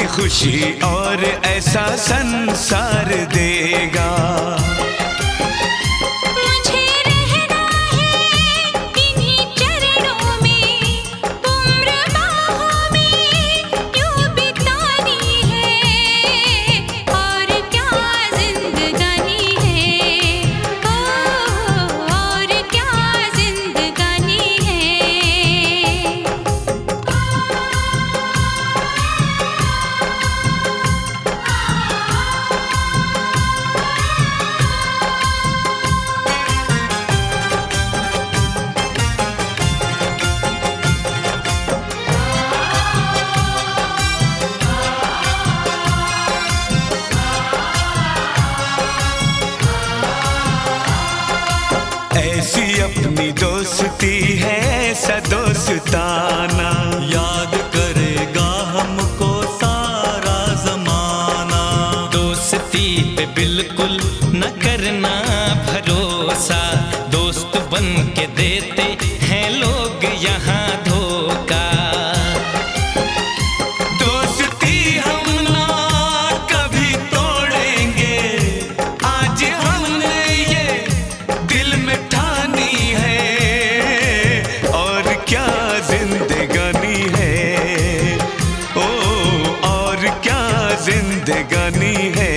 खुशी और ऐसा संसार देगा। मुझे रहना है इन्हीं चरणों में, उम्र बाहों में यूं बितानी है, और क्या जिंदगानी है, और क्या जिंदगानी है। ऐसी अपनी दोस्ती है, ऐसा दोस्ताना, याद करेगा हमको सारा जमाना। दोस्ती पे बिल्कुल न करना भरोसा, दोस्त बन के देते हैं लोग यहाँ धोखा। दोस्ती हम ना कभी तोड़ेंगे, आज हमने ये दिल में ठानी है, और क्या जिंदगानी है, ओ और क्या जिंदगानी है।